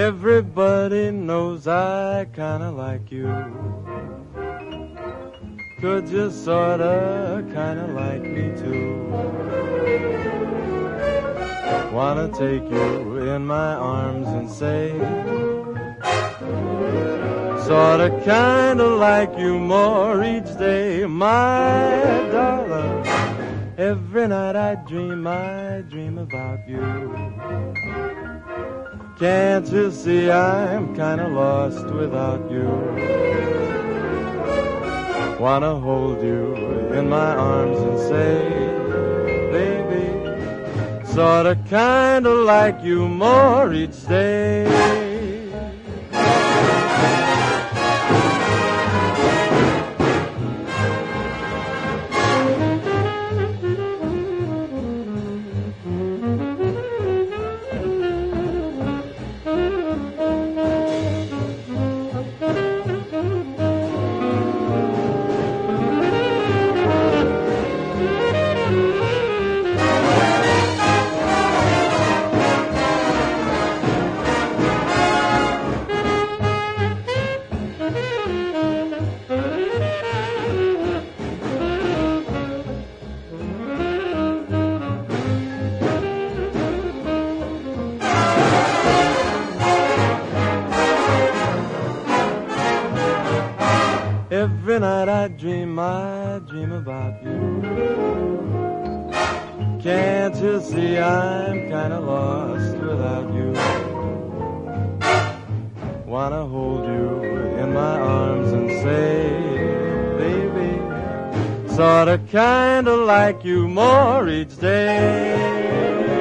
Everybody knows I kinda like you. Could you sorta kinda like me too? Wanna take you in my arms and say, sorta kinda like you more each day, my darling. Every night I dream about you. Can't you see I'm kinda lost without you? Wanna hold you in my arms and say, baby, sorta kinda like you more each day. Every night I dream about you. Can't you see I'm kinda lost without you? Wanna hold you in my arms and say, baby, sorta kinda like you more each day.